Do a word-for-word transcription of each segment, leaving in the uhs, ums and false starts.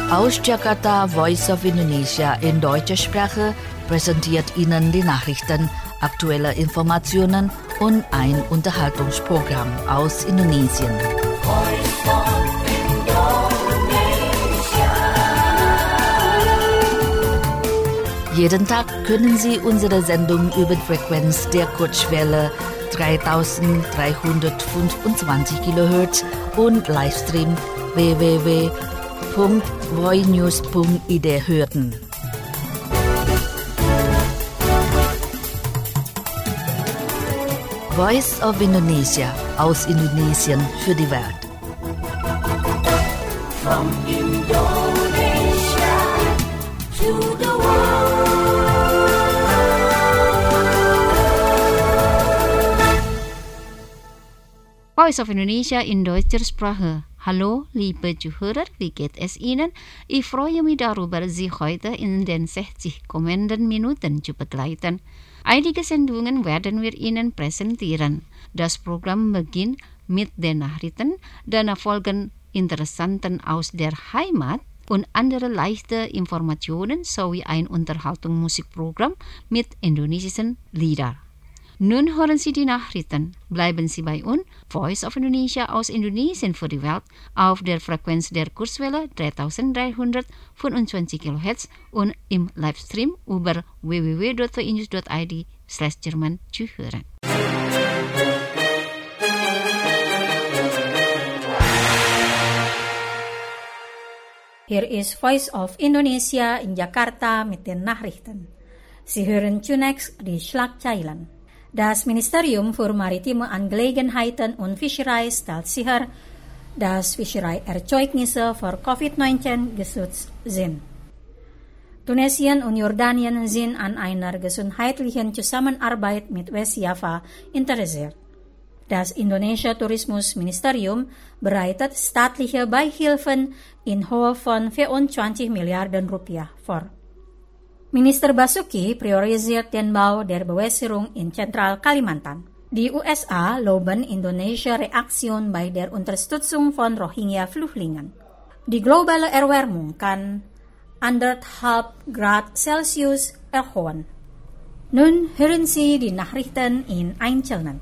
Aus Jakarta, Voice of Indonesia in deutscher Sprache präsentiert Ihnen die Nachrichten, aktuelle Informationen und ein Unterhaltungsprogramm aus Indonesien. Jeden Tag können Sie unsere Sendung über die Frequenz der Kurzwelle dreitausenddreihundertfünfundzwanzig Kilohertz und Livestream w w w punkt voinews punkt i d hören. Voice of Indonesia aus Indonesien für die Welt. From Indonesia to the world. Voice of Indonesia in deutscher Sprache. Hallo, liebe Zuhörer, wie geht es Ihnen? Ich freue mich darüber, Sie heute in den sechzig kommenden Minuten zu begleiten. Einige Sendungen werden wir Ihnen präsentieren. Das Programm beginnt mit den Nachrichten, danach folgen Interessanten aus der Heimat und andere leichte Informationen sowie ein Unterhaltungsmusikprogramm mit indonesischen Liedern. Nun hören Sie die Nachrichten. Bleiben Sie bei uns, Voice of Indonesia aus Indonesien für die Welt, auf der Frequenz der Kurzwelle dreitausenddreihundertfünfundzwanzig Kilohertz und im Livestream über w w w punkt voinews punkt i d slash German zu hören. Hier ist Voice of Indonesia in Jakarta mit den Nachrichten. Sie hören zunächst die Schlagzeilen. Das Ministerium für Maritime Angelegenheiten und Fischerei stellt sicher, dass Fischereierzeugnisse für Covid neunzehn geschützt sind. Tunesien und Jordanien sind an einer gesundheitlichen Zusammenarbeit mit Westjava interessiert. Das indonesische Tourismusministerium bereitet staatliche Beihilfen in Höhe von vierundzwanzig Milliarden Rupiah vor. Minister Basuki priorisiert den Bau der Bewässerung in Zentral Kalimantan. Die U S A loben indonesische Reaktion bei der Unterstützung von Rohingya-Flüchtlingen. Die globale Erwärmung kann anderthalb Grad Celsius erhöhen. Nun hören Sie die Nachrichten in Einzelnen.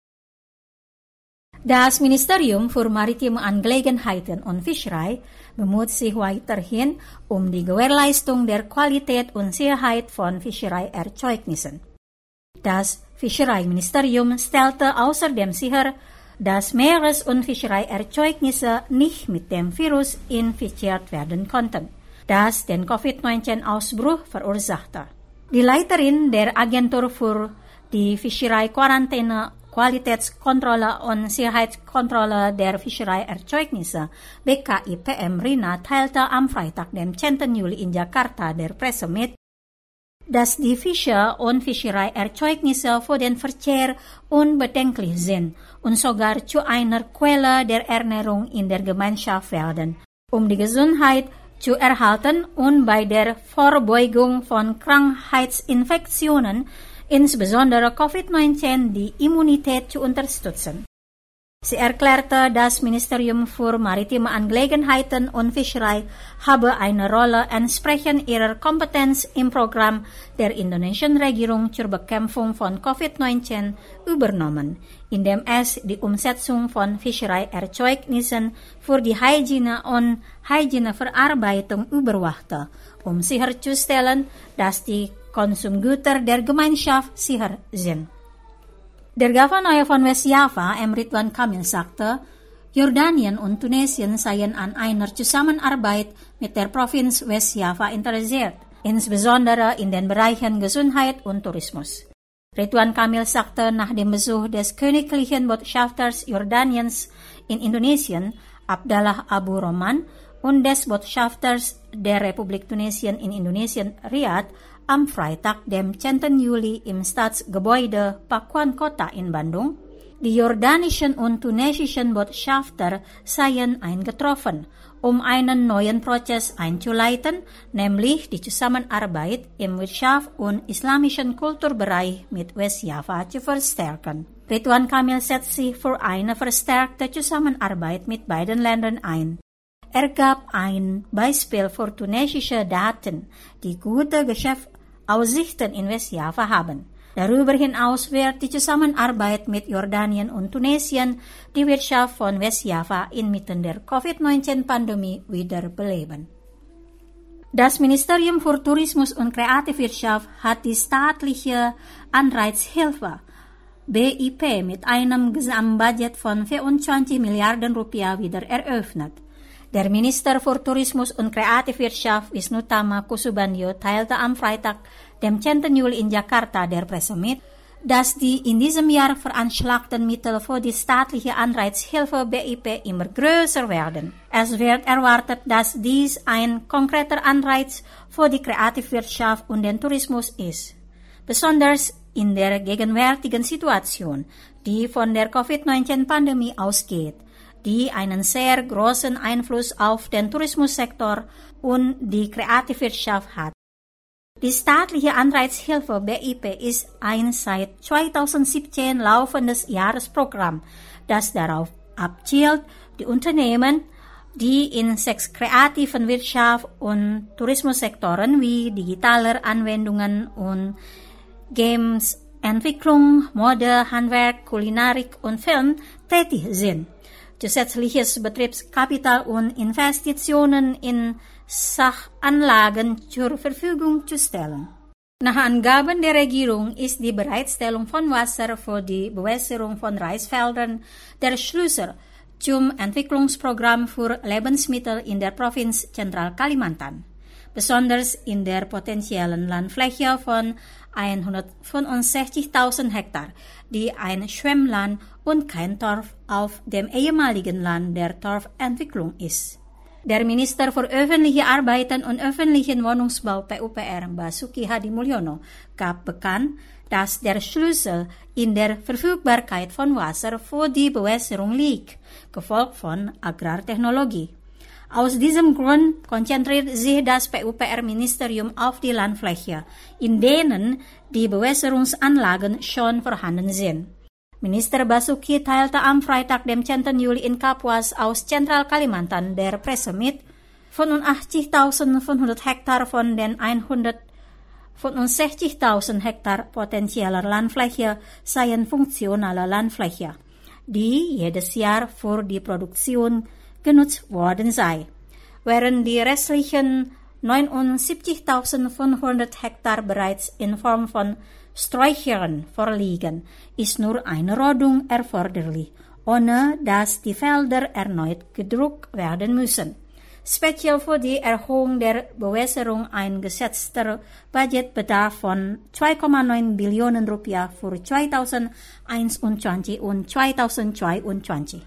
Das Ministerium für Maritime Angelegenheiten und Fischerei bemüht sich weiterhin um die Gewährleistung der Qualität und Sicherheit von Fischereierzeugnissen. Das Fischereiministerium stellte außerdem sicher, dass Meeres- und Fischereierzeugnisse nicht mit dem Virus infiziert werden konnten, das den Covid neunzehn Ausbruch verursachte. Die Leiterin der Agentur für die Fischerei-Quarantäne, Qualitätskontrolle und Sicherheitskontrolle der Fischereierzeugnisse B K I P M Rina teilte am Freitag, dem zehnten Juli in Jakarta der Presse mit, dass die Fische- und Fischereierzeugnisse für den Verzehr unbedenklich sind und sogar zu einer Quelle der Ernährung in der Gemeinschaft werden, um die Gesundheit zu erhalten und bei der Vorbeugung von Krankheitsinfektionen, insbesondere Covid neunzehn, die Immunität zu unterstützen. Sie erklärte, das Ministerium für Maritime Angelegenheiten und Fischerei habe eine Rolle entsprechend ihrer Kompetenz im Programm der indonesischen Regierung zur Bekämpfung von Covid neunzehn übernommen, indem es die Umsetzung von Fischereierzeugnissen für die Hygiene und Hygieneverarbeitung überwachte, um sicherzustellen, dass die Konsumgüter der Gemeinschaft sicher sind. Der Gouverneur von Westjava, M. Ridwan Kamil, sagte, Jordanien und Tunesien seien an einer Zusammenarbeit mit der Provinz Westjava interessiert, insbesondere in den Bereichen Gesundheit und Tourismus. Ridwan Kamil sagte nach dem Besuch des königlichen Botschafters Jordaniens in Indonesien, Abdallah Abu Roman, und des Botschafters der Republik Tunesien in Indonesien, Riyadh, am Freitag, dem zehnten Juli im Staatsgebäude Pakuan Kota in Bandung. Die jordanischen und tunesischen Botschafter seien eingetroffen, um einen neuen Prozess einzuleiten, nämlich die Zusammenarbeit im Wirtschafts- und islamischen Kulturbereich mit Westjava zu verstärken. Ridwan Kamil setzt sich für eine verstärkte Zusammenarbeit mit beiden Ländern ein. Er gab ein Beispiel für tunesische Daten, die gute Geschäftsaussichten in Westjava haben. Darüber hinaus wird die Zusammenarbeit mit Jordanien und Tunesien die Wirtschaft von Westjava inmitten der Covid neunzehn Pandemie wiederbeleben. Das Ministerium für Tourismus und Kreativwirtschaft hat die staatliche Anreizhilfe B I P mit einem Gesamtbudget von vierundzwanzig Milliarden Rupiah wieder eröffnet. Der Minister für Tourismus und Kreativwirtschaft Wisnutama Kusubandyo teilte am Freitag, dem zehnten Juli in Jakarta, der Presse mit, dass die in diesem Jahr veranschlagten Mittel für die staatliche Anreizhilfe B I P immer größer werden. Es wird erwartet, dass dies ein konkreter Anreiz für die Kreativwirtschaft und den Tourismus ist. Besonders in der gegenwärtigen Situation, die von der Covid neunzehn Pandemie ausgeht, die einen sehr großen Einfluss auf den Tourismussektor und die Kreativwirtschaft hat. Die staatliche Anreizhilfe B I P ist ein seit zweitausendsiebzehn laufendes Jahresprogramm, das darauf abzielt, die Unternehmen, die in sechs kreativen Wirtschaft- und Tourismussektoren wie digitaler Anwendungen und Games, Entwicklung, Mode, Handwerk, Kulinarik und Film tätig sind, zusätzliches Betriebskapital und Investitionen in Sachanlagen zur Verfügung zu stellen. Nach Angaben der Regierung ist die Bereitstellung von Wasser für die Bewässerung von Reisfeldern der Schlüssel zum Entwicklungsprogramm für Lebensmittel in der Provinz Zentral Kalimantan. Besonders in der potenziellen Landfläche von hundertfünfundsechzigtausend Hektar, die ein Schwemmland und kein Torf auf dem ehemaligen Land der Torfentwicklung ist. Der Minister für öffentliche Arbeiten und öffentlichen Wohnungsbau P U P R, Basuki Hadi Mulyono, gab bekannt, dass der Schlüssel in der Verfügbarkeit von Wasser für die Bewässerung liegt, gefolgt von Agrartechnologie. Aus diesem Grund konzentriert sich das P U P R-Ministerium auf die Landfläche, in denen die Bewässerungsanlagen schon vorhanden sind. Minister Basuki teilte am Freitag, dem zehnten Juli in Kapuas aus Zentral Kalimantan der Presse mit, fünfundachtzigtausendfünfhundert Hektar von den hundertfünfundsechzigtausend Hektar potenzieller Landfläche seien funktionale Landfläche, die jedes Jahr für die Produktion genutzt worden sei, während die restlichen neunundsiebzigtausendfünfhundert Hektar bereits in Form von Sträuchern vorliegen, ist nur eine Rodung erforderlich, ohne dass die Felder erneut gedruckt werden müssen. Speziell für die Erhöhung der Bewässerung ein gesetzter Budgetbedarf von zwei Komma neun Billionen Rupiah für zweitausendeinundzwanzig und zweitausendzweiundzwanzig.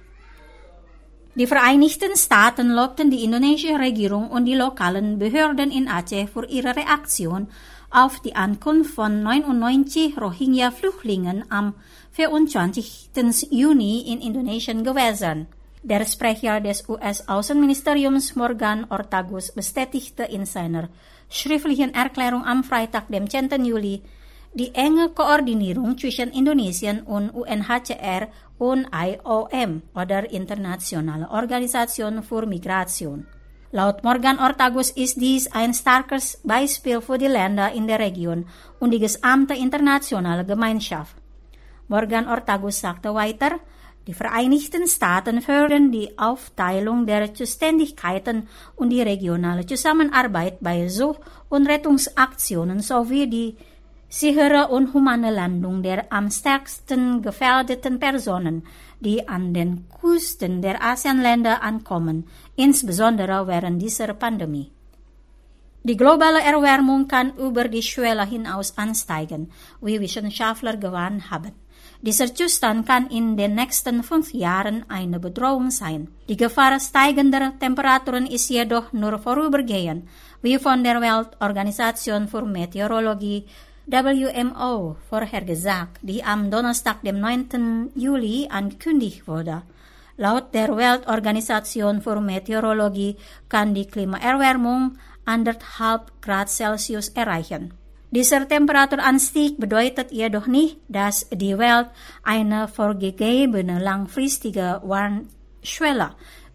Die Vereinigten Staaten lobten die indonesische Regierung und die lokalen Behörden in Aceh für ihre Reaktion auf die Ankunft von neunundneunzig Rohingya-Flüchtlingen am vierundzwanzigsten Juni in Indonesien gewesen. Der Sprecher des U S-Außenministeriums Morgan Ortagus bestätigte in seiner schriftlichen Erklärung am Freitag, dem zehnten Juli, die enge Koordinierung zwischen Indonesien und U N H C R und I O M oder Internationale Organisation für Migration. Laut Morgan Ortagus ist dies ein starkes Beispiel für die Länder in der Region und die gesamte internationale Gemeinschaft. Morgan Ortagus sagte weiter, die Vereinigten Staaten fördern die Aufteilung der Zuständigkeiten und die regionale Zusammenarbeit bei Such- und Rettungsaktionen sowie die sichere und humane Landung der am stärksten gefährdeten Personen, die an den Küsten der ASEAN-Länder ankommen, insbesondere während dieser Pandemie. Die globale Erwärmung kann über die Schwelle hinaus ansteigen, wie Wissenschaftler gewarnt haben. Dieser Zustand kann in den nächsten fünf Jahren eine Bedrohung sein. Die Gefahr steigender Temperaturen ist jedoch nur vorübergehend, wie von der Weltorganisation für Meteorologie W M O vorhergesagt, die am Donnerstag, dem neunten Juli angekündigt wurde. Laut der Weltorganisation für Meteorologie kann die Klimaerwärmung anderthalb Grad Celsius erreichen. Dieser Temperaturanstieg bedeutet jedoch nicht, dass die Welt eine vorgegebene langfristige Warnschwelle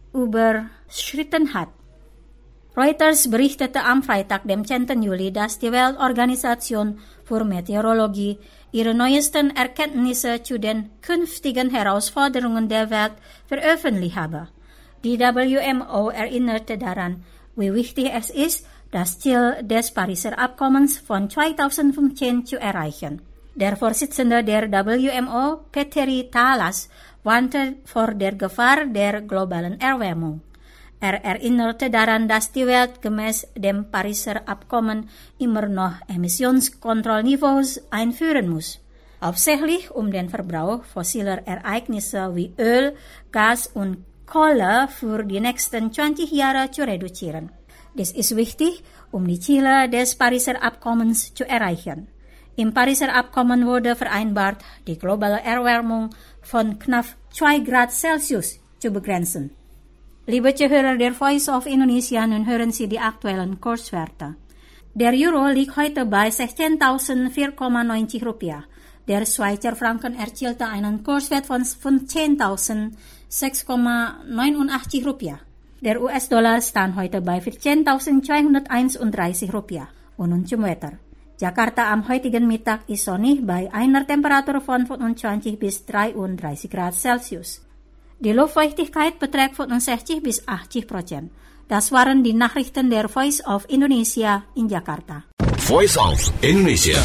überschritten hat. Reuters berichtete am Freitag, dem zehnten Juli, dass die Weltorganisation für Meteorologie ihre neuesten Erkenntnisse zu den künftigen Herausforderungen der Welt veröffentlicht habe. Die W M O erinnerte daran, wie wichtig es ist, das Ziel des Pariser Abkommens von zweitausendfünfzehn zu erreichen. Der Vorsitzende der W M O, Petteri Taalas, warnte vor der Gefahr der globalen Erwärmung. Er erinnerte daran, dass die Welt gemäß dem Pariser Abkommen immer noch Emissionskontrollniveaus einführen muss, hauptsächlich um den Verbrauch fossiler Ereignisse wie Öl, Gas und Kohle für die nächsten zwanzig Jahre zu reduzieren. Dies ist wichtig, um die Ziele des Pariser Abkommens zu erreichen. Im Pariser Abkommen wurde vereinbart, die globale Erwärmung von knapp zwei Grad Celsius zu begrenzen. Liebe Zuhörer der Voice of Indonesia, nun hören Sie die aktuellen Kurswerte. Der Euro liegt heute bei sechzehntausendvier Komma neunzig Rupiah. Der Schweizer Franken erzielte einen Kurswert von fünfzehntausendsechs Komma neunundachtzig Rupiah. Der U S-Dollar stand heute bei vierzehntausendzweihunderteinunddreißig Rupiah. Und nun zum Wetter. Jakarta am heutigen Mittag ist sonnig bei einer Temperatur von fünfundzwanzig bis dreiunddreißig Grad Celsius. Die Luftfeuchtigkeit beträgt fünfundsechzig bis achtzig Prozent. Das waren die Nachrichten der Voice of Indonesia in Jakarta. Voice of Indonesia.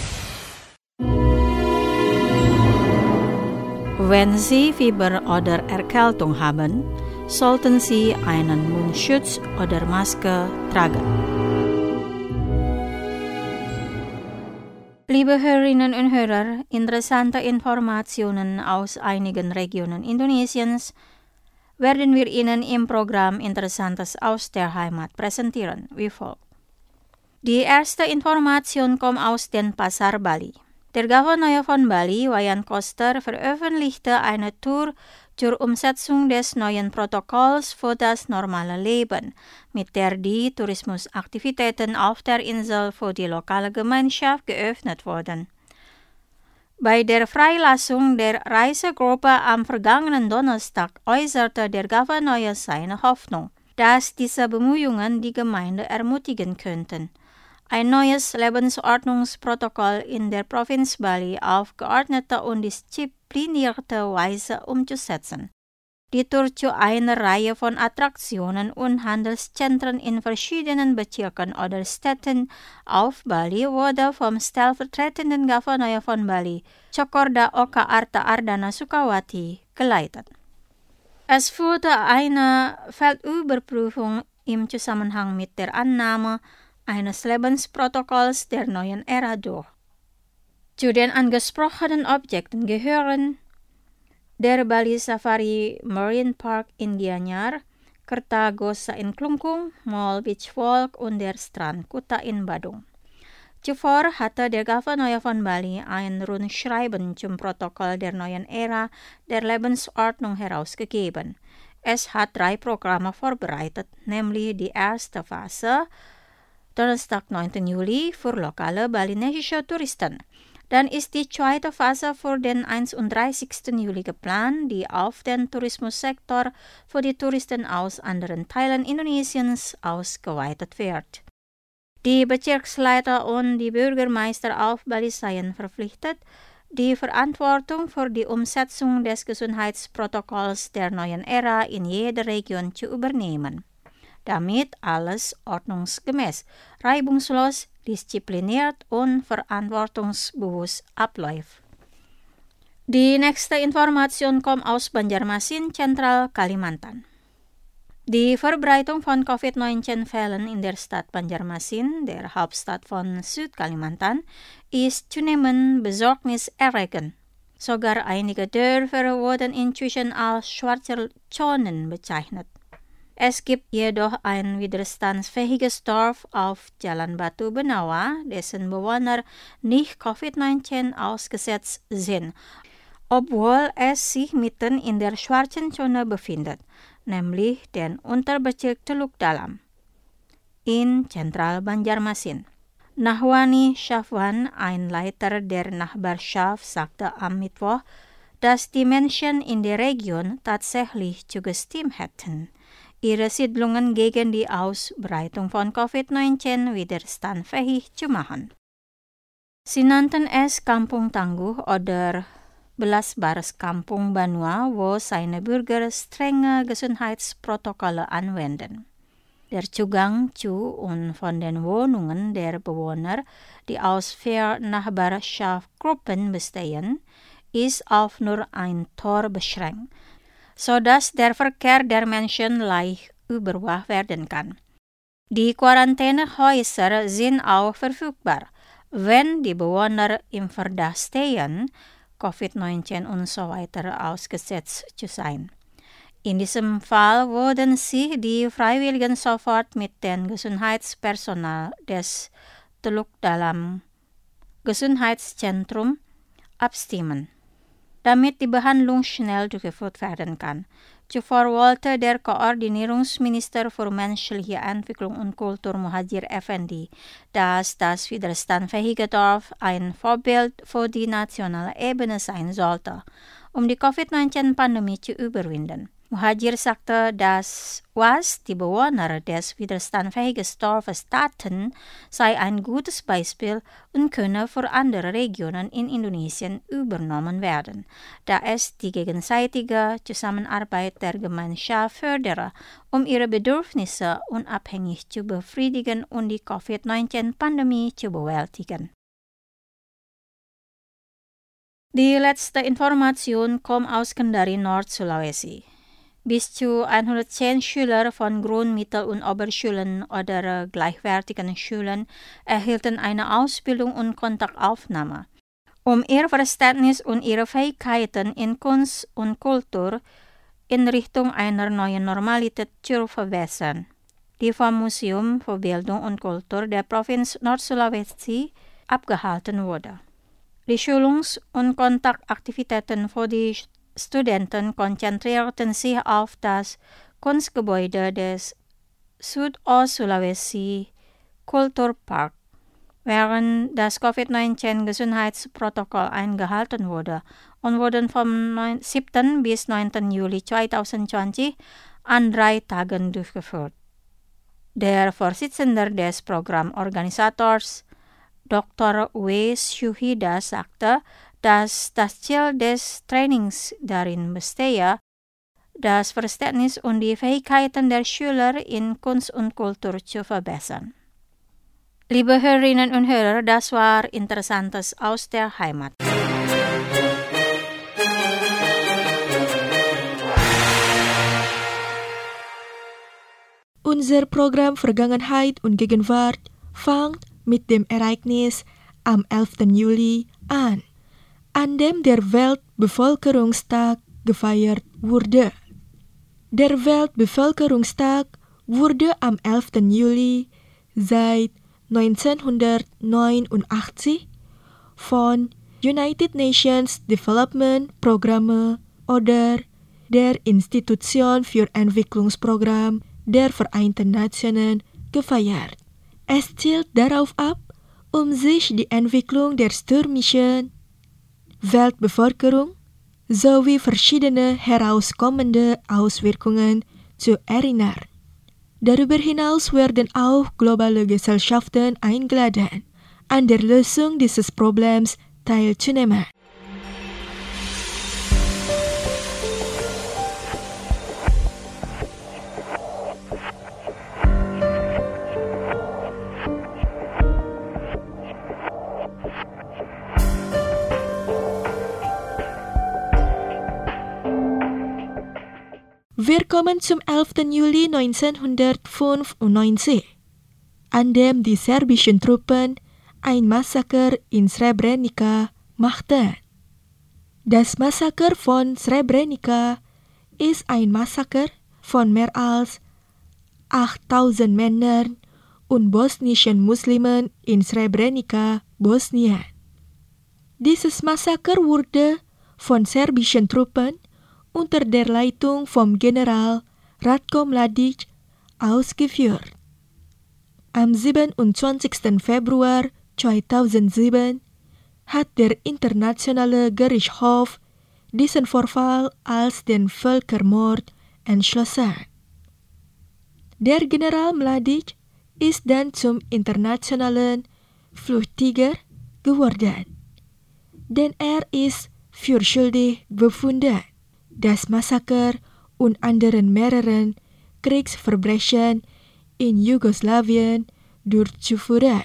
Wenn Sie Fieber oder Erkältung haben, sollten Sie einen Mundschutz oder Maske tragen. Liebe Hörerinnen und Hörer, interessante Informationen aus einigen Regionen Indonesiens werden wir Ihnen im Programm Interessantes aus der Heimat präsentieren, wie folgt. Die erste Information kommt aus Denpasar, Bali. Der Gouverneur von Bali, Wayan Koster, veröffentlichte eine Tour zur Umsetzung des neuen Protokolls für das normale Leben, mit der die Tourismusaktivitäten auf der Insel für die lokale Gemeinschaft geöffnet wurden. Bei der Freilassung der Reisegruppe am vergangenen Donnerstag äußerte der Gouverneur seine Hoffnung, dass diese Bemühungen die Gemeinde ermutigen könnten, ein neues Lebensordnungsprotokoll in der Provinz Bali auf geordnete und disziplinierte Weise umzusetzen. Die Tour zu einer Reihe von Attraktionen und Handelszentren in verschiedenen Bezirken oder Städten auf Bali wurde vom stellvertretenden Gouverneur von Bali, Cokorda Oka Arta Ardana Sukawati, geleitet. Es führte eine Feldüberprüfung im Zusammenhang mit der Annahme eines Lebensprotokolls der neuen Ära durch. Zu den angesprochenen Objekten gehören der Bali Safari Marine Park in Gianyar, Kertagosa in Klungkung, Mall Beach Walk und der Strand Kuta in Badung. Zuvor hatte der Gouverneur von Bali ein Rundschreiben zum Protokoll der neuen Ära der Lebensordnung herausgegeben. Es hat drei Programme vorbereitet, nämlich die erste Phase, Donnerstag, neunten Juli, für lokale balinesische Touristen. Dann ist die zweite Phase für den einunddreißigsten Juli geplant, die auf den Tourismussektor für die Touristen aus anderen Teilen Indonesiens ausgeweitet wird. Die Bezirksleiter und die Bürgermeister auf Bali seien verpflichtet, die Verantwortung für die Umsetzung des Gesundheitsprotokolls der neuen Ära in jeder Region zu übernehmen, damit alles ordnungsgemäß, reibungslos, diszipliniert und verantwortungsbewusst abläuft. Die nächste Information kommt aus Banjarmasin, Zentral Kalimantan. Die Verbreitung von Covid neunzehn-Fällen in der Stadt Banjarmasin, der Hauptstadt von Südkalimantan, ist zunehmend besorgniserregend. Sogar einige Dörfer wurden inzwischen als schwarze Zonen bezeichnet. Es gibt jedoch ein widerstandsfähiges Dorf auf Jalan Batu Benawa, dessen Bewohner nicht Covid neunzehn ausgesetzt sind, obwohl es sich mitten in der schwarzen Zone befindet, nämlich den Unterbezirk Teluk Dalam in Zentral Banjarmasin. Nahwani Syafwan, ein Leiter der Nachbarschaft, sagte am Mittwoch, dass die Menschen in der Region tatsächlich zugestimmt hätten, ihre Siedlungen gegen die Ausbreitung von Covid neunzehn widerstandsfähig zu machen. Sie nannten es Kampung Tangguh oder Belas Bares Kampung Banua, wo seine Bürger strenge Gesundheitsprotokolle anwenden. Der Zugang zu und von den Wohnungen der Bewohner, die aus vier Nachbarschaftsgruppen bestehen, ist auf nur ein Tor beschränkt, sodass der Verkehr der Menschen leicht überwacht werden kann. Die Quarantänehäuser sind auch verfügbar, wenn die Bewohner im Verdacht stehen, Covid neunzehn und so weiter ausgesetzt zu sein. In diesem Fall würden sich die Freiwilligen sofort mit dem Gesundheitspersonal des Teluk Dalam Gesundheitszentrum abstimmen, damit die Behandlung schnell durchgeführt werden kann. Zuvor wollte der Koordinierungsminister für menschliche Entwicklung und Kultur Muhadjir Effendi, dass das widerstandsfähige Dorf ein Vorbild für die nationale Ebene sein sollte, um die Covid neunzehn Pandemie zu überwinden. Muhadjir sagte, dass was die Bewohner des widerstandsfähigen Dorfes taten, sei ein gutes Beispiel und könne für andere Regionen in Indonesien übernommen werden, da es die gegenseitige Zusammenarbeit der Gemeinschaft fördere, um ihre Bedürfnisse unabhängig zu befriedigen und die Covid neunzehn Pandemie zu bewältigen. Die letzte Information kommt aus Kendari, Nord-Sulawesi. Bis zu hundertzehn Schüler von Grund-, Mittel- und Oberschulen oder gleichwertigen Schulen erhielten eine Ausbildung und Kontaktaufnahme, um ihr Verständnis und ihre Fähigkeiten in Kunst und Kultur in Richtung einer neuen Normalität zu verbessern, die vom Museum für Bildung und Kultur der Provinz Nord-Sulawesi abgehalten wurde. Die Schulungs- und Kontaktaktivitäten für die Studenten konzentrierten sich auf das Kunstgebäude des Südost-Sulawesi Kulturpark, während das Covid neunzehn Gesundheitsprotokoll eingehalten wurde und wurden vom siebten bis neunten Juli zweitausendzwanzig an drei Tagen durchgeführt. Der Vorsitzende des Programmorganisators, Doktor W. Syuhida, sagte, dass das Ziel des Trainings darin bestehe, das Verständnis und die Fähigkeiten der Schüler in Kunst und Kultur zu verbessern. Liebe Hörerinnen und Hörer, das war Interessantes aus der Heimat. Unser Programm Vergangenheit und Gegenwart fängt mit dem Ereignis am elften Juli an, an dem der Weltbevölkerungstag gefeiert wurde. Der Weltbevölkerungstag wurde am elften Juli seit neunzehnhundertneunundachtzig von United Nations Development Programme oder der Institution für Entwicklungsprogramm der Vereinten Nationen gefeiert. Es zielt darauf ab, um sich die Entwicklung der stürmischen Weltbevölkerung sowie verschiedene herauskommende Auswirkungen zu erinnern. Darüber hinaus werden auch globale Gesellschaften eingeladen, an der Lösung dieses Problems teilzunehmen. Wir kommen zum elften Juli neunzehnhundertfünfundneunzig, an dem die serbischen Truppen ein Massaker in Srebrenica machten. Das Massaker von Srebrenica ist ein Massaker von mehr als achttausend Männern und bosnischen Muslimen in Srebrenica, Bosnien. Dieses Massaker wurde von serbischen Truppen unter der Leitung vom General Ratko Mladic ausgeführt. Am siebenundzwanzigsten Februar zweitausendsieben hat der Internationale Gerichtshof diesen Vorfall als den Völkermord entschlossen. Der General Mladic ist dann zum internationalen Fluchtiger geworden, denn er ist für schuldig befunden, das Massaker und anderen mehreren Kriegsverbrechen in Jugoslawien durchzuführen.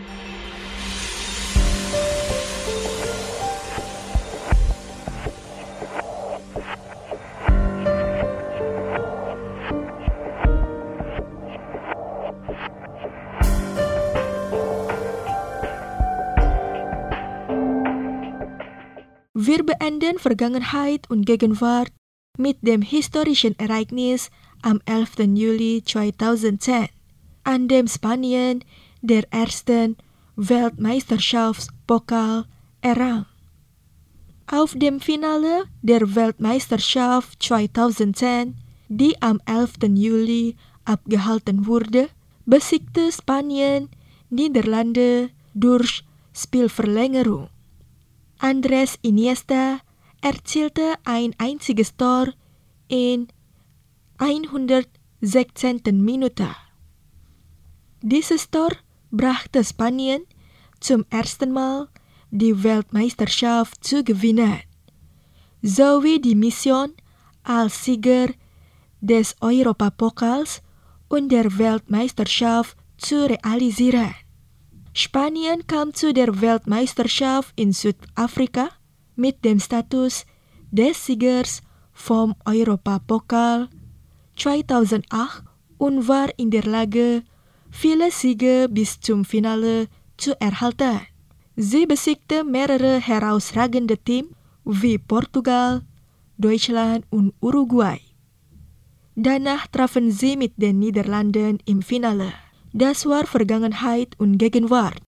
Wir beenden Vergangenheit und Gegenwart mit dem historischen Ereignis am elften Juli zweitausendzehn, an dem Spanien der ersten Weltmeisterschaftspokal errang. Auf dem Finale der Weltmeisterschaft zweitausendzehn, die am elften Juli abgehalten wurde, besiegte Spanien Niederlande durch Spielverlängerung. Andres Iniesta erzielte ein einziges Tor in hundertsechzehnten Minute. Dieses Tor brachte Spanien zum ersten Mal die Weltmeisterschaft zu gewinnen, sowie die Mission als Sieger des Europapokals und der Weltmeisterschaft zu realisieren. Spanien kam zu der Weltmeisterschaft in Südafrika mit dem Status des Siegers vom Europapokal zweitausendacht und war in der Lage, viele Siege bis zum Finale zu erhalten. Sie besiegte mehrere herausragende Teams wie Portugal, Deutschland und Uruguay. Danach trafen sie mit den Niederlanden im Finale. Das war Vergangenheit und Gegenwart.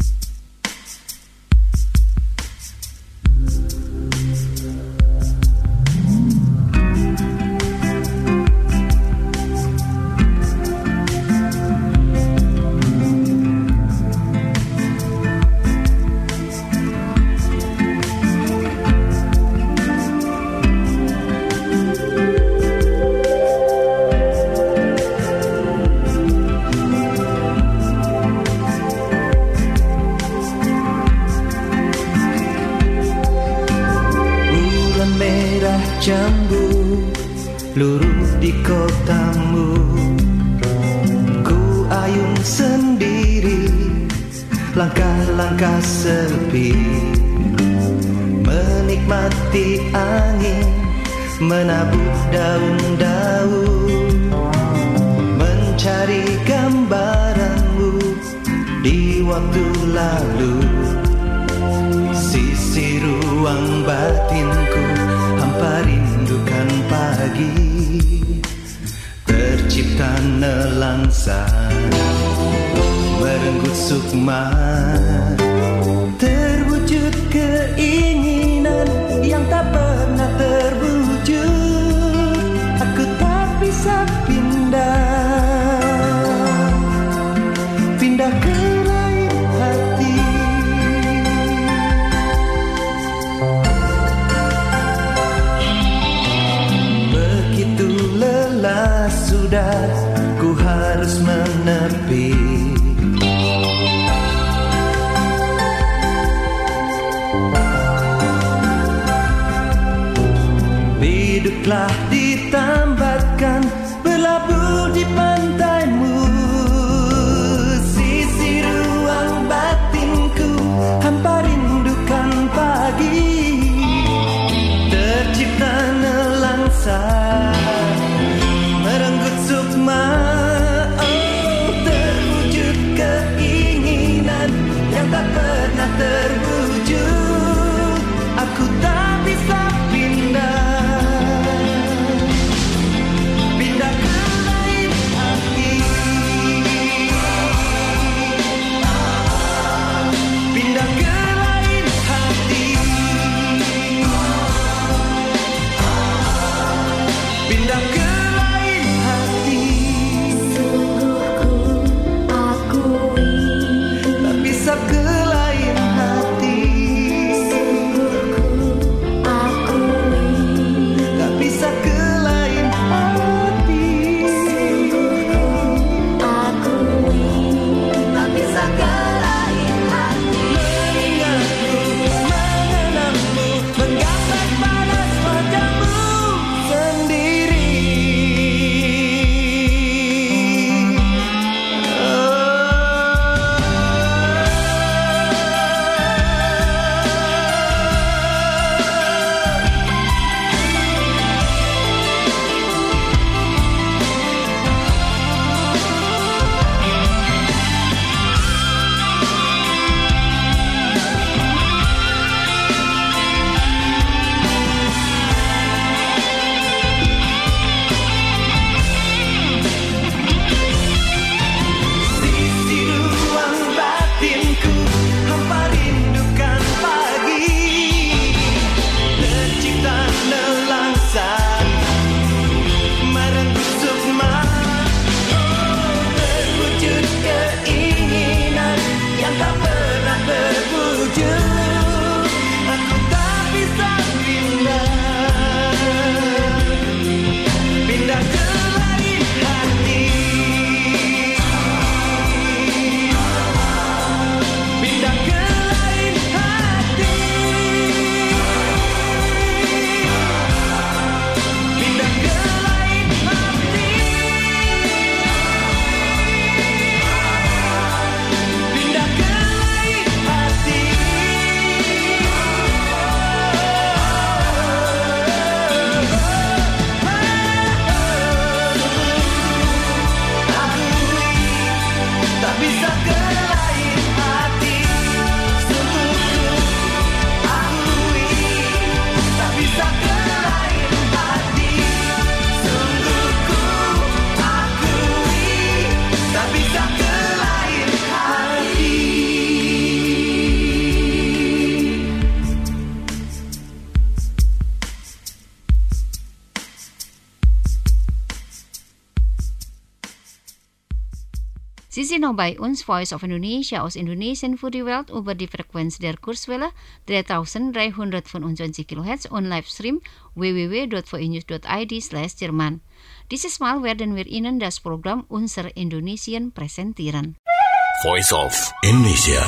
Jambu luruh di kotamu, ku ayun sendiri, langkah-langkah sepi, menikmati angin, menabuh daun-daun, mencari gambaranmu di waktu lalu. Sisi ruang batinku hampa rindukan pagi, tercipta nelangsa merenggut sukma, terwujud keinginan yang tak pernah terwujud. Aku tak bisa pindah, pindah ke lain hati. Sudah ku harus menepi, biduklah ditambatkan, berlabuh di pantaimu. Sisi ruang batinku hampa rindukan pagi, tercipta nelangsa merenggut sukma, oh, terwujud keinginan yang tak pernah terwujud. Aku tak bisa pindah, pindah ke lain hati, pindah ke lain hati, pindah ke ke lain hati. Sungguh ku akui Sie sind noch bei uns, Voice of Indonesia aus Indonesien für die Welt über die Frequenz der Kurzwelle dreitausenddreihundertfünfundzwanzig kHz und Livestream w w w dot voinews dot i d slash Jerman. Dieses Mal werden wir Ihnen das Programm Unser Indonesien präsentieren. Voice of Indonesia.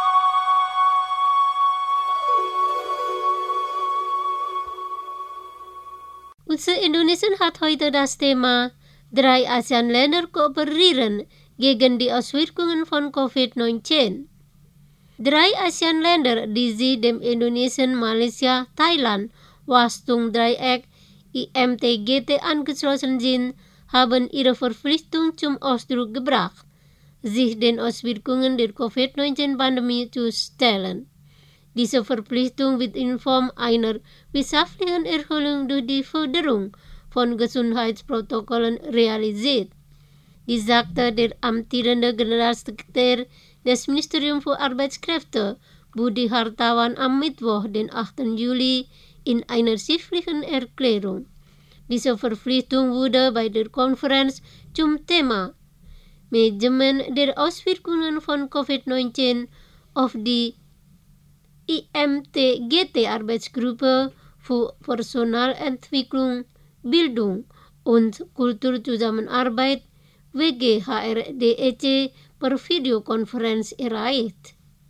Unser Indonesien hat heute das Thema Drei ASEAN-Länder kooperieren gegen die Auswirkungen von Covid neunzehn. Drei ASEAN-Länder, die sie dem Indonesien, Malaysia, Thailand, Wastung-Dreieck, I M T G T angeschlossen sind, haben ihre Verpflichtung zum Ausdruck gebracht, sich den Auswirkungen der Covid neunzehn-Pandemie zu stellen. Diese Verpflichtung wird in Form einer wirtschaftlichen Erholung durch die Förderung von Gesundheitsprotokollen realisiert. Dies sagte der amtierende Generalsekretär des Ministeriums für Arbeitskräfte, Budi Hartawan, am Mittwoch, den achten Juli, in einer schriftlichen Erklärung. Diese Verpflichtung wurde bei der Konferenz zum Thema Management der Auswirkungen von Covid neunzehn auf die I M T G T-Arbeitsgruppe für Personalentwicklung, Bildung und Kulturzusammenarbeit W G H R D E C per Videokonferenz erreicht.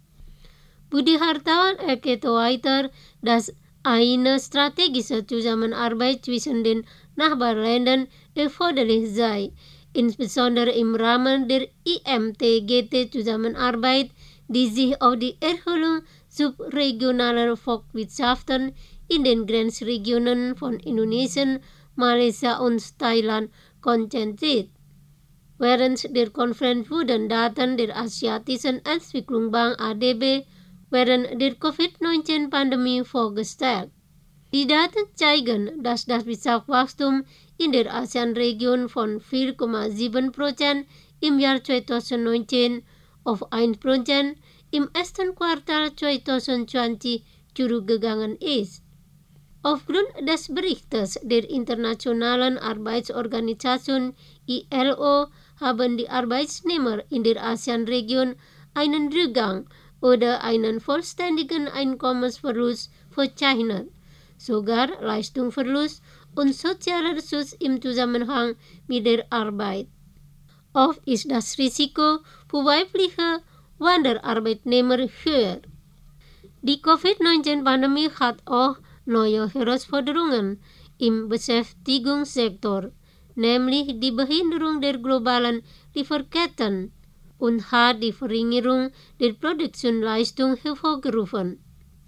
Budi Hartawan erklärte weiter, dass eine strategische Zusammenarbeit zwischen den Nachbarländern erforderlich sei, insbesondere im Rahmen der I M T G T-Zusammenarbeit, die sich auf die Erholung subregionaler Volkswirtschaften in den Grenzregionen von Indonesien, Malaysia und Thailand konzentriert. Während der Konferenz wurden Daten der Asiatischen Entwicklungsbank A D B während der Covid neunzehn-Pandemie vorgestellt. Die Daten zeigen, dass das Wirtschaftswachstum in der ASEAN-Region von vier Komma sieben Prozent im Jahr zweitausendneunzehn auf ein Prozent im ersten Quartal zweitausendzwanzig zurückgegangen ist. Aufgrund des Berichtes der Internationalen Arbeitsorganisation I L O haben die Arbeitnehmer in der ASEAN-Region einen Rückgang oder einen vollständigen Einkommensverlust verzeichnet, sogar Leistungsverlust und sozialer Schutz im Zusammenhang mit der Arbeit. Oft ist das Risiko für weibliche Wanderarbeitnehmer höher. Die Covid neunzehn-Pandemie hat auch neue Herausforderungen im Beschäftigungssektor, nämlich die Behinderung der globalen Lieferketten, und hat die Verringerung der Produktionsleistung hervorgerufen.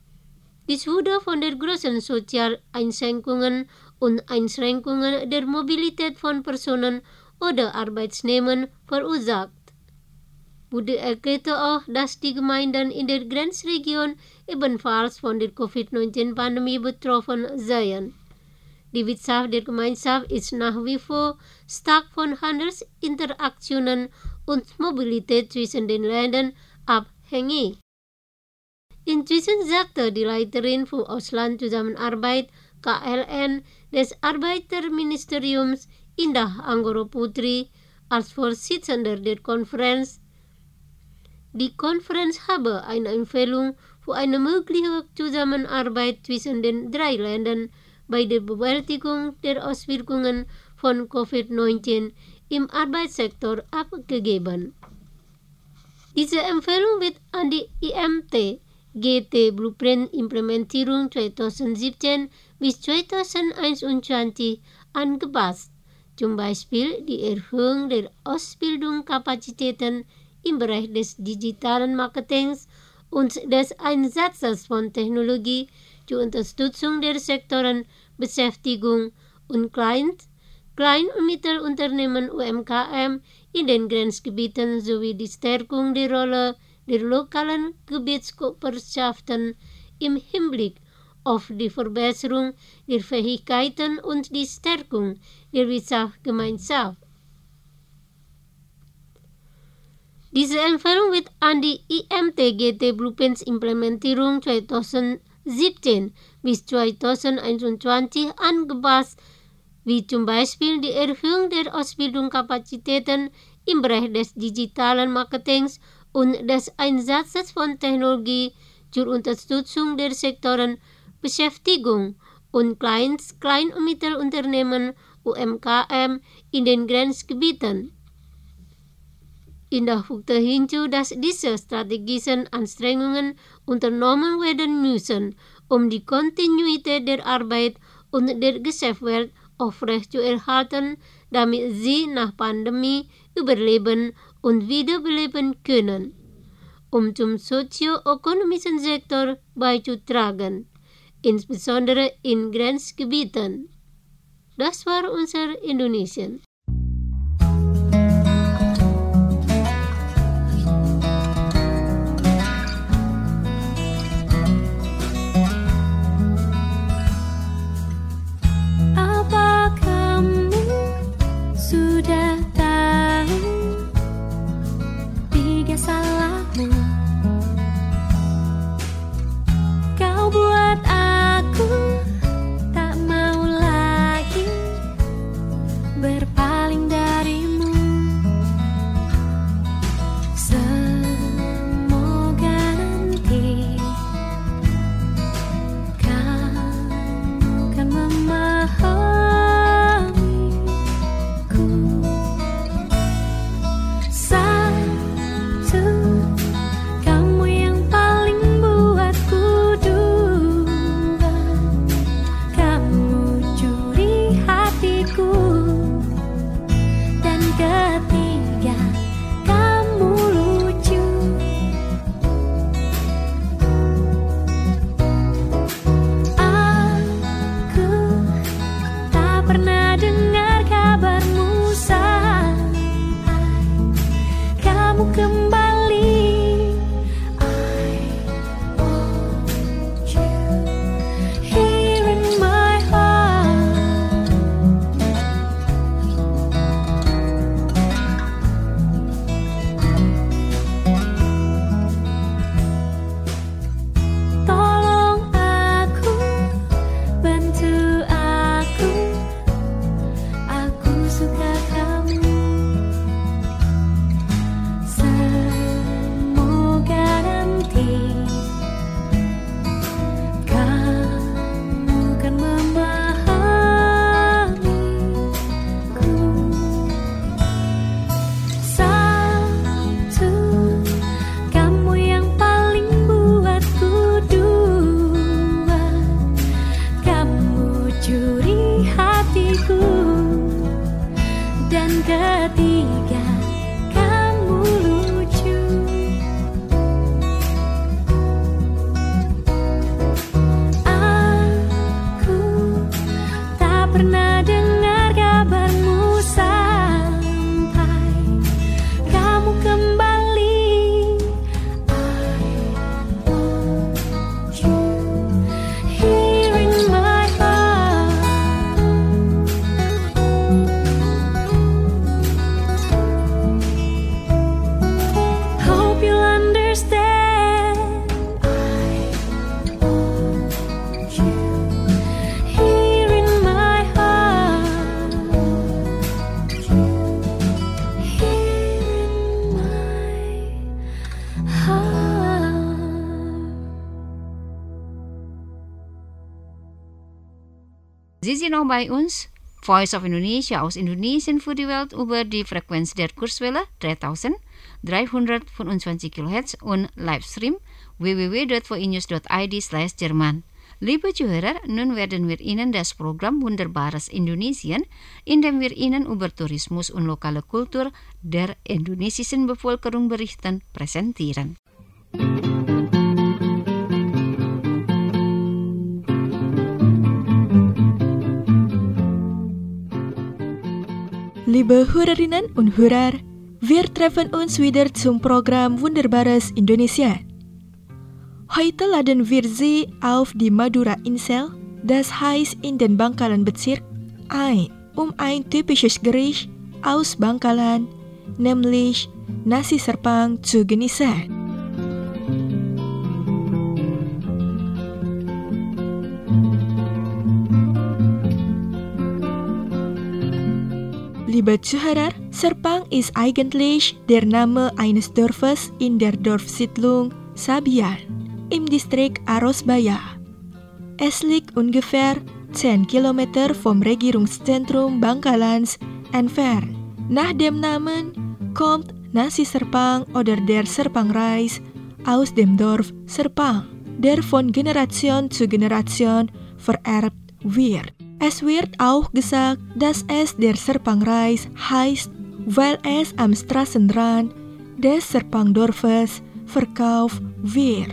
Dies wurde von der großen Sozialeinschränkungen und Einschränkungen der Mobilität von Personen oder Arbeitnehmern verursacht. Budi erklärte auch, dass die Gemeinden in der Grenzregion ebenfalls von der Covid neunzehn-Pandemie betroffen seien. Die Wirtschaft der Gemeinschaft ist nach wie vor stark von Handelsinteraktionen und Mobilität zwischen den Ländern abhängig. Inzwischen sagte die Leiterin für Auslandszusammenarbeit K L N des Arbeiterministeriums Indah Anggoro Putri als Vorsitzender der Konferenz, die Konferenz habe eine Empfehlung für eine mögliche Zusammenarbeit zwischen den drei Ländern bei der Bewältigung der Auswirkungen von Covid neunzehn im Arbeitssektor abgegeben. Diese Empfehlung wird an die I M T G T Blueprint Implementierung zweitausendsiebzehn bis zweitausendeinundzwanzig angepasst, zum Beispiel die Erhöhung der Ausbildungskapazitäten im Bereich des digitalen Marketings und des Einsatzes von Technologie zur Unterstützung der Sektoren Beschäftigung und Klein-, Klein- und Mittelunternehmen U M K M in den Grenzgebieten sowie die Stärkung der Rolle der lokalen Gebietskörperschaften im Hinblick auf die Verbesserung der Fähigkeiten und die Stärkung der Wirtschaftsgemeinschaft. Diese Empfehlung wird an die I M T G T Blueprints Implementierung zweitausendsiebzehn bis zweitausendeinundzwanzig angepasst, wie zum Beispiel die Erhöhung der Ausbildungskapazitäten im Bereich des digitalen Marketings und des Einsatzes von Technologie zur Unterstützung der Sektoren Beschäftigung und Kleins-, Klein- und Mittelunternehmen U M K M in den Grenzgebieten. Indah fügte hinzu, dass diese strategischen Anstrengungen unternommen werden müssen, um die Kontinuität der Arbeit und der Geschäftswelt aufrechtzuerhalten, damit sie nach Pandemie überleben und wiederbeleben können, um zum sozioökonomischen Sektor beizutragen, insbesondere in Grenzgebieten. Das war unser Indonesien. Sie sind noch bei uns, Voice of Indonesia aus Indonesien für die Welt über die Frequenz der Kurzwelle dreitausenddreihundertfünfundzwanzig Kilohertz und Livestream w w w dot v i news dot i d slash Jerman. Liebe Zuhörer, nun werden wir Ihnen das Programm Wunderbares Indonesien, in dem wir Ihnen über Tourismus und lokale Kultur der indonesischen Bevölkerung berichten, präsentieren. Liebe Hörerinnen und Hörer, wir treffen uns wieder zum Programm Wunderbares Indonesien. Heute laden wir Sie auf die Madura-Insel, das heißt in den Bangkalan-Bezirk, ein, um ein typisches Gericht aus Bangkalan, nämlich Nasi Serpang zu genießen. Liebe Zuhörer, Serpang ist eigentlich der Name eines Dorfes in der Dorfsiedlung Sabian im Distrikt Arosbaya. Es liegt ungefähr zehn Kilometer vom Regierungszentrum Bangkalans entfernt. Nach dem Namen kommt Nasi Serpang oder der Serpangreis aus dem Dorf Serpang, der von Generation zu Generation vererbt wird. Es wird auch gesagt, dass es der Serpangreis heißt, weil es am Straßenrand des Serpangdorfes verkauft wird.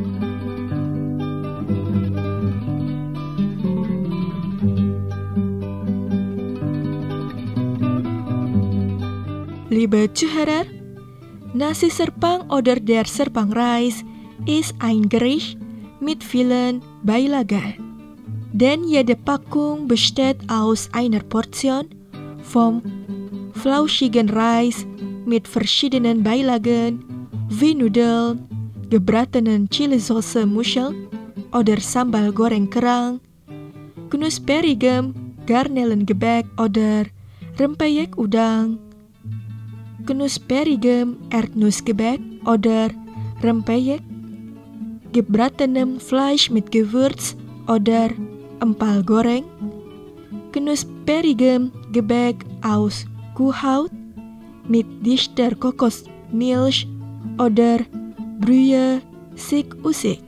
Liebe Zuhörer, Nasi Serpang oder der Serpangreis ist ein Gericht mit vielen Beilagen. Denn jede Packung besteht aus einer Portion vom flauschigen Reis mit verschiedenen Beilagen wie Nudeln, gebratenen Chilisauce Muscheln oder Sambal goreng kerang, knusperigem Garnelengebäck oder rempeyek udang, knusperigem Erdnussgebäck oder rempeyek, gebratenem Fleisch mit Gewürz oder empal goreng, knusperigem Gebäck aus Kuhhaut mit dichter Kokosmilch oder Brühe Sik-Usik.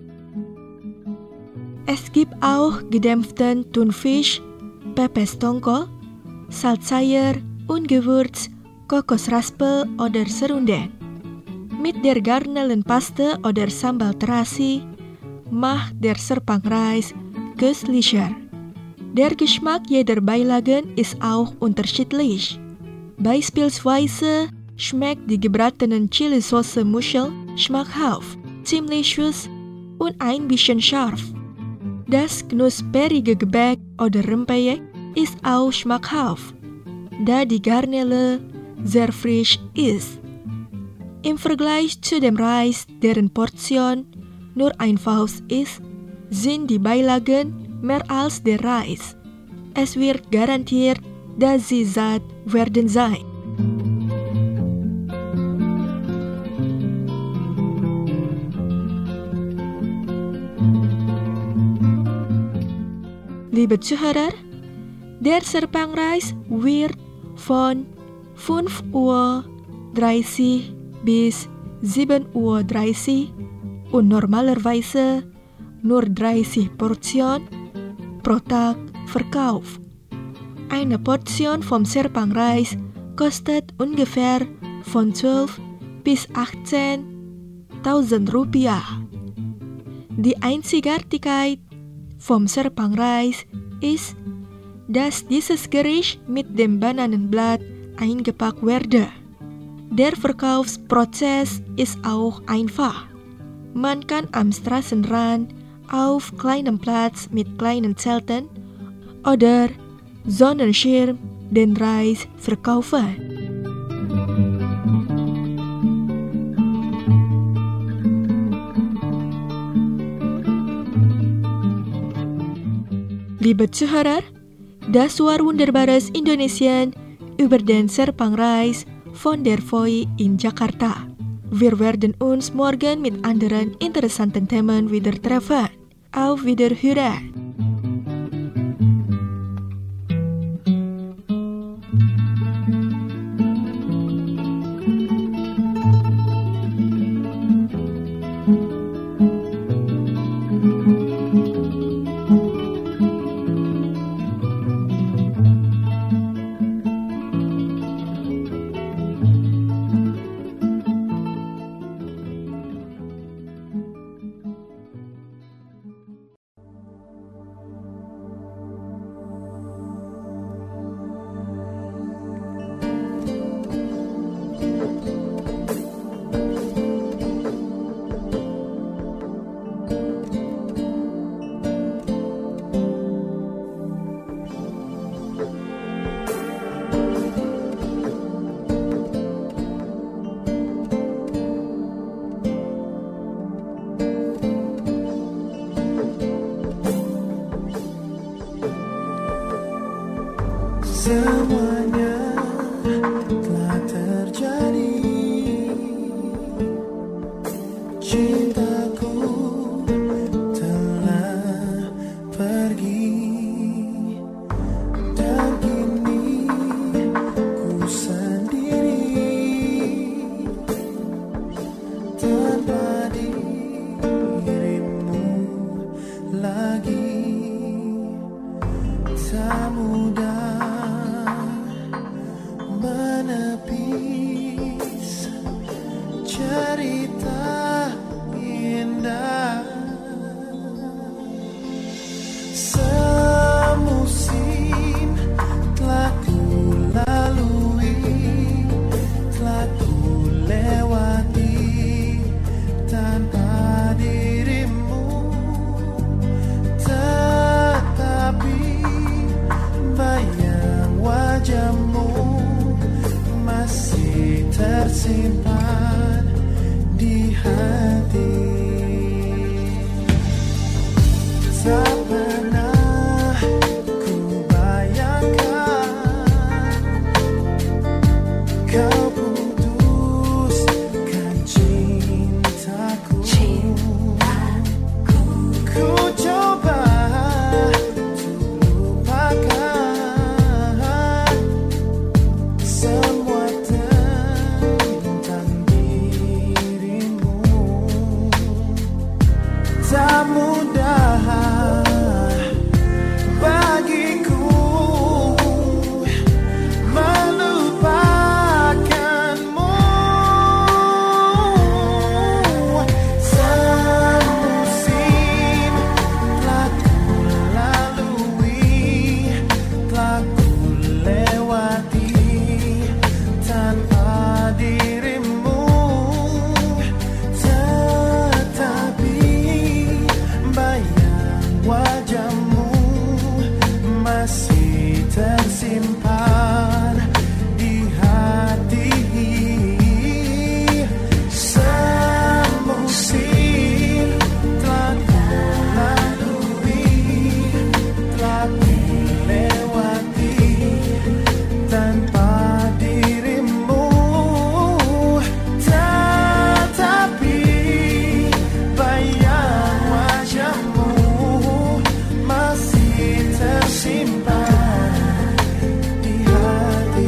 Es gibt auch gedämpften Thunfisch, Pepes Tongkol, Salzeier und Gewürz, Kokosraspel oder Serundeng. Mit der Garnelenpaste oder Sambal Terasi macht der Serpangreis köstlicher. Der Geschmack jeder Beilagen ist auch unterschiedlich. Beispielsweise schmeckt die gebratenen Chilisauce Muschel schmackhaft, ziemlich süß und ein bisschen scharf. Das knusperige Gebäck oder Rempeyek ist auch schmackhaft, da die Garnele sehr frisch ist. Im Vergleich zu dem Reis, deren Portion nur ein Faust ist, sind die Beilagen mehr als der Reis. Es wird garantiert, dass sie satt werden sein. Liebe Zuhörer, der Serpangreis wird von fünf Uhr dreißig bis sieben Uhr dreißig und normalerweise nur dreißig Portionen pro Tag verkauft. Eine Portion vom Serpangreis kostet ungefähr von zwölf bis achtzehntausend Rupiah. Die Einzigartigkeit vom Serpangreis ist, dass dieses Gericht mit dem Bananenblatt eingepackt werde. Der Verkaufsprozess ist auch einfach. Man kann am Straßenrand auf kleinem Platz mit kleinen Zelten oder Sonnenschirm den Reis verkaufen. Liebe Zuhörer, das war wunderbares Indonesian über den Serpangreis von der V O I in Jakarta. Wir werden uns morgen mit anderen interessanten Themen wieder treffen. Auf Wiederhören! Semuanya telah terjadi. Cintaku telah pergi, dan kini ku sendiri tanpa dirimu lagi. Tak mudah menepis cerita indah. Semusim telah ku lalui, telah ku lewati tanpa dirimu, tetapi bayang wajahmu masih tersimpan di hati. Tak pernah ku bayangkan kau putuskan cintaku. Ku coba untuk lupakan semua tentang dirimu. Tak mudah bagiku melupakanmu. Semusim telah ku lalui, telah ku lewati tanpa dirimu, tetapi bayang wajahmu masih tersimpan di hati. Semusim telah ku lalui, telah ku lewati tanpa dirimu, tetapi bayang wajahmu masih tersimpan di hati.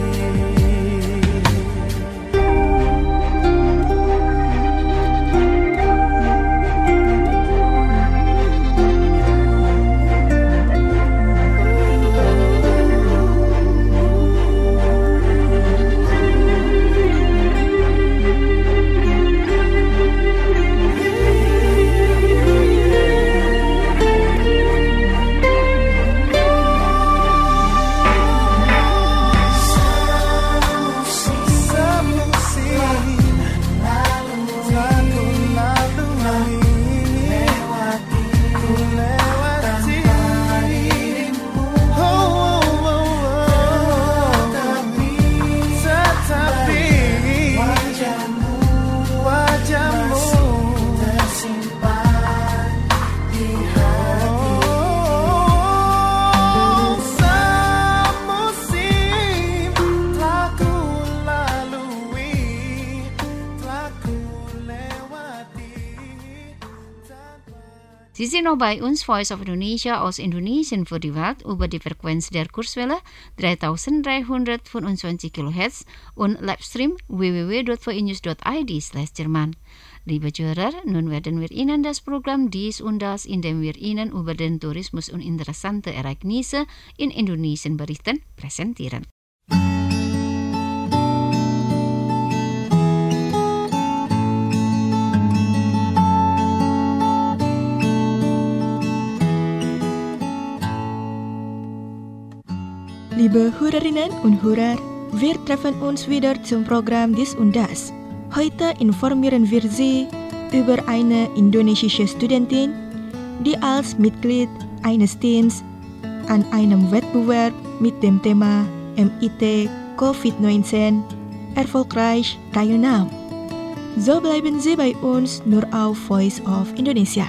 Sie sind noch bei uns, Voice of Indonesia aus Indonesien für die Welt über die Frequenz der Kurzwelle dreitausenddreihundertfünfundzwanzig Kilohertz und Livestream w w w punkt v i news punkt i d slash Jerman. Liebe Zuhörer, nun werden wir Ihnen das Programm Dies und Das, in dem wir Ihnen über den Tourismus und interessante Ereignisse in Indonesien berichten, präsentieren. Liebe Hörerinnen und Hörer, wir treffen uns wieder zum Programm Dies und Das. Heute informieren wir Sie über eine indonesische Studentin, die als Mitglied eines Teams an einem Wettbewerb mit dem Thema M I T Covid neunzehn erfolgreich teilnahm. So bleiben Sie bei uns nur auf Voice of Indonesia.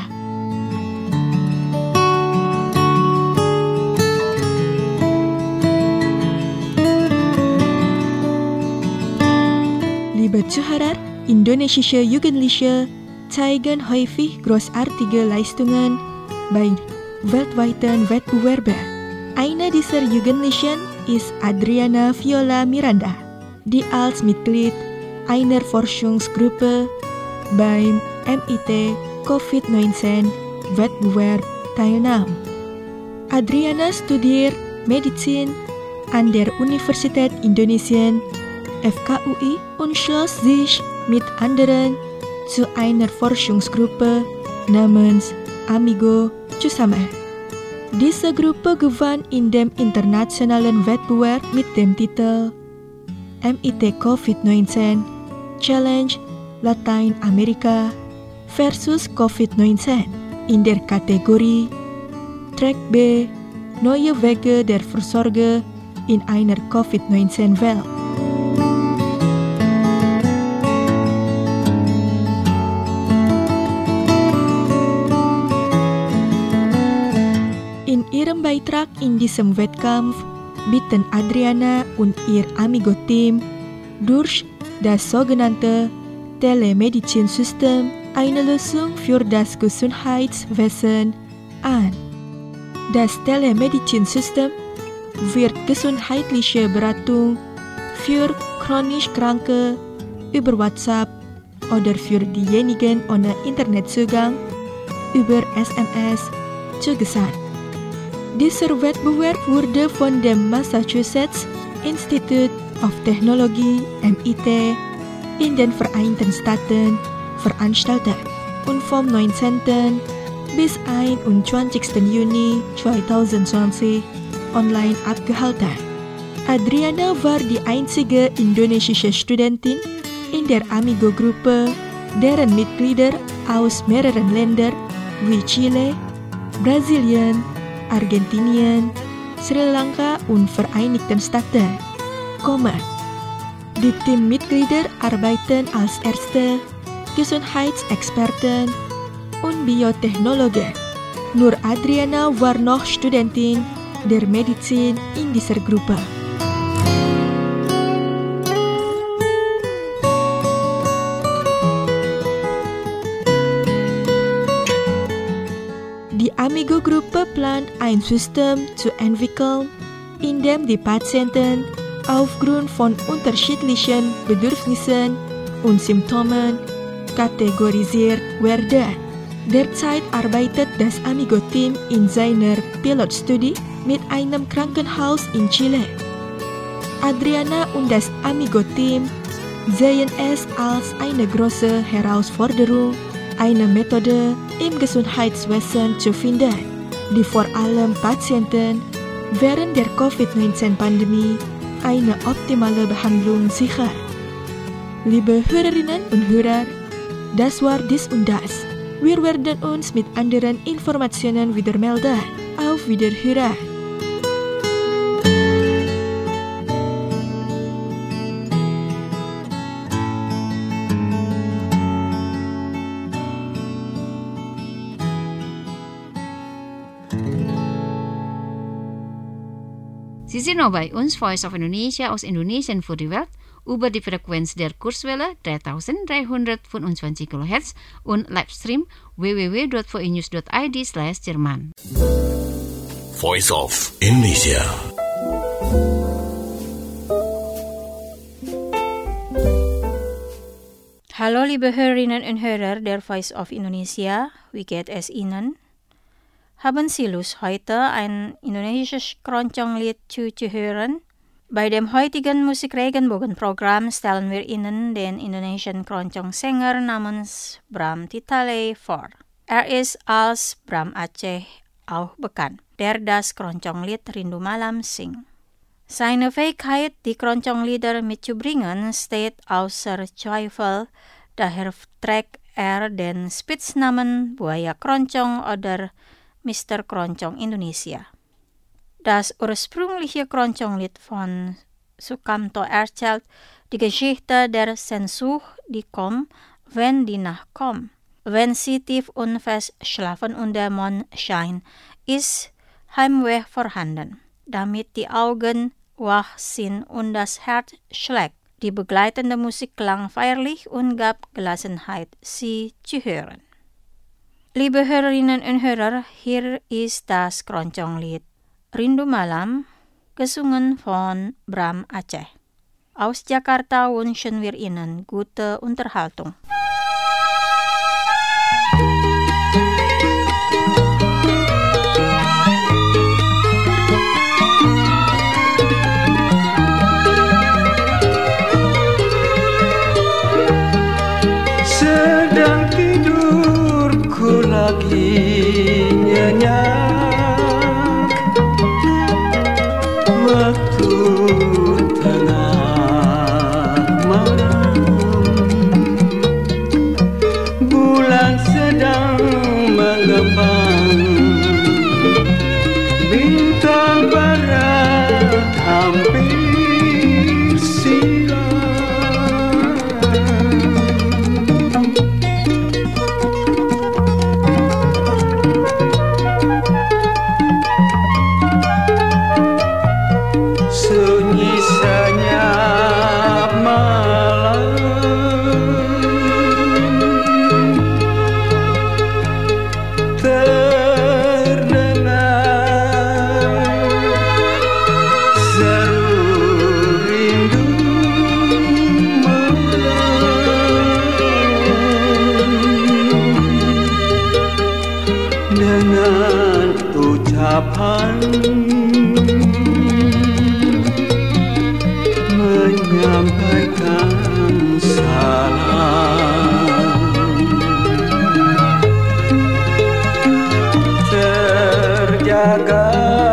Liebe Zuhörer, indonesische Jugendliche zeigen häufig großartige Leistungen bei weltweiten Wettbewerben. Eine dieser Jugendlichen ist Adriana Viola Miranda, die als Mitglied einer Forschungsgruppe beim M I T Covid neunzehn Wettbewerb teilnahm. Adriana studiert Medizin an der Universität Indonesien F K U I und schloss sich mit anderen zu einer Forschungsgruppe namens Amigo zusammen. Diese Gruppe gewann in dem internationalen Wettbewerb mit dem Titel M I T Covid neunzehn Challenge Lateinamerika versus Covid neunzehn in der Kategorie Track B Neue Wege der Vorsorge in einer Covid neunzehn Welt. In ihrem Beitrag in diesem Wettkampf bieten Adriana und ihr Amigo-Team durch das sogenannte Telemedizin-System eine Lösung für das Gesundheitswesen an. Das Telemedizin-System wird gesundheitliche Beratung für chronisch Kranke über WhatsApp oder für diejenigen ohne Internetzugang über S M S zugesandt. Dieser Wettbewerb wurde von dem Massachusetts Institute of Technology M I T in den Vereinten Staaten veranstaltet und vom neunzehnten bis einundzwanzigsten Juni zweitausendzwanzig online abgehalten. Adriana war die einzige indonesische Studentin in der Amigo-Gruppe, deren Mitglieder aus mehreren Ländern wie Chile, Brasilien, Argentinien, Sri Lanka und Vereinigten Staaten kommen. Die Teammitglieder arbeiten als Ärzte, Gesundheitsexperten und Biotechnologen. Nur Adriana war noch Studentin der Medizin in dieser Gruppe. Die Amigo-Gruppe plant ein System zu entwickeln, in dem die Patienten aufgrund von unterschiedlichen Bedürfnissen und Symptomen kategorisiert werden. Derzeit arbeitet das Amigo-Team in seiner Pilotstudie mit einem Krankenhaus in Chile. Adriana und das Amigo-Team sehen es als eine große Herausforderung, eine Methode im Gesundheitswesen zu finden, die vor allem Patienten während der Covid neunzehn Pandemie eine optimale Behandlung sichert. Liebe Hörerinnen und Hörer, das war dies und das. Wir werden uns mit anderen Informationen wieder melden. Auf Wiederhören! Sie sind noch bei uns, Voice of Indonesia aus Indonesien für die Welt, über die Frequenz der Kurzwelle dreitausenddreihundertfünfundzwanzig Kilohertz und Livestream w w w dot v i news dot i d slash Jerman. Voice of Indonesia. Hallo liebe Hörerinnen und Hörer der Voice of Indonesia, wie geht es Ihnen? Haben Sie Lust, heute ein indonesisches Keroncong-Lied zuzuhören? Bei dem heutigen Musik-Regenbogen-Programm stellen wir Ihnen den indonesischen Keroncong-Sänger namens Bram Titale vor. Er ist als Bram Aceh auch bekannt, der das Keroncong-Lied Rindu Malam singt. Seine Fähigkeit, die Keroncong-Lieder mitzubringen, steht außer Zweifel, daher trägt er den Spitznamen Buaya Keroncong oder Mister Keroncong Indonesia. Das ursprüngliche Keroncong-Lied von Sukamto erzählt die Geschichte der Sehnsucht, die kommt, wenn die Nacht kommt. Wenn sie tief und fest schlafen und der Mond scheint, ist Heimweh vorhanden, damit die Augen wach sind und das Herz schlägt. Die begleitende Musik klang feierlich und gab Gelassenheit, sie zu hören. Liebe Hörerinnen und Hörer, hier ist das Keroncong-Lied Rindu Malam, gesungen von Bram Aceh. Aus Jakarta wünschen wir Ihnen gute Unterhaltung. Sedang tidurku lagi nyenyak, waktu tengah malam, bulan sedang mengembang, bintang barat hampir silam. Sunyi senyap malam, terdengar seru rindu malam, dengan ucapan menyampaikan salam, terjaga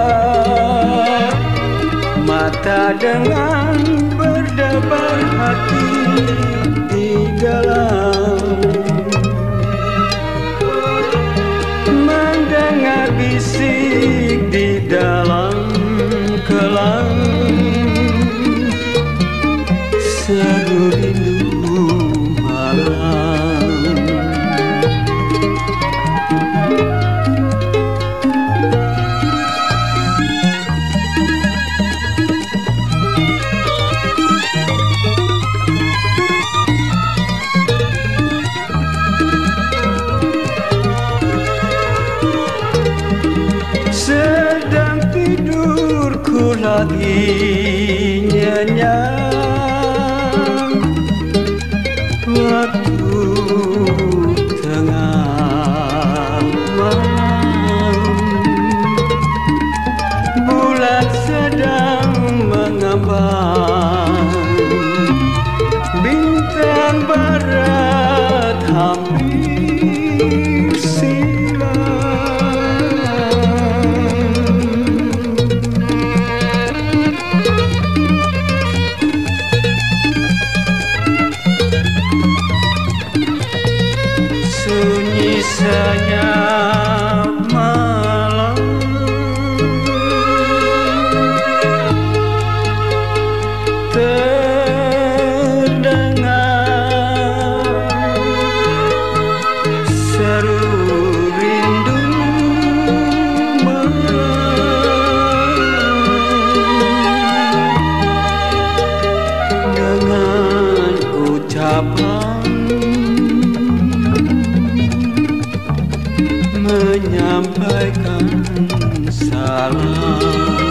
mata dengan berdebar hati di dalam, mendengar bisik di dalam kelam, seru rindu malam. Sedang tidurku lagi nyenyak, waktu tengah malam, bulan sedang mengambang, bintang barat hampir silam. Sunyi senyap malam, terdengar seru rindu malam, dengan ucapan menyampaikan salam,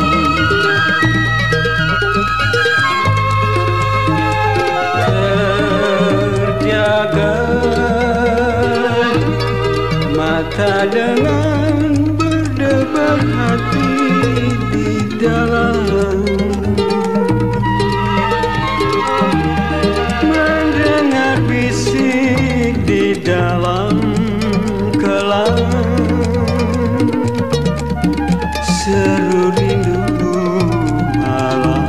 terjaga mata dengan berdebar hati di dalam, mendengar bisik di dalam kelam, seru rindu malam.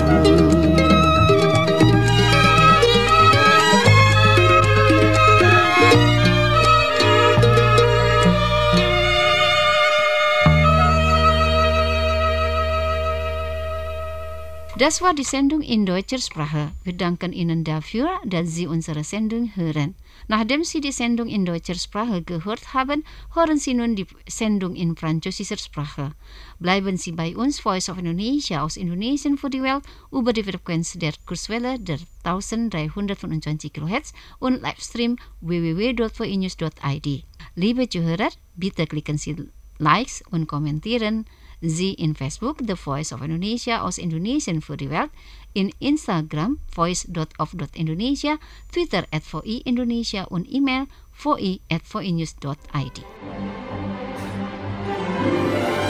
Das war die Sendung in deutscher Sprache. Wir danken Ihnen dafür, dass Sie unsere Sendung hören. Nachdem Sie die Sendung in deutscher Sprache gehört haben, hören Sie nun die Sendung in französischer Sprache. Bleiben Sie bei uns, Voice of Indonesia aus Indonesien für die Welt, über die Frequenz der Kurswelle der dreizehnhundertfünfundzwanzig Kilohertz und Livestream w w w punkt v i news punkt i d. Liebe Zuhörer, bitte klicken Sie Likes und kommentieren Sie in Facebook The Voice of Indonesia aus Indonesien für die Welt, in Instagram voice dot of dot indonesia, Twitter at v i indonesia und E-Mail v i at v i news dot i d.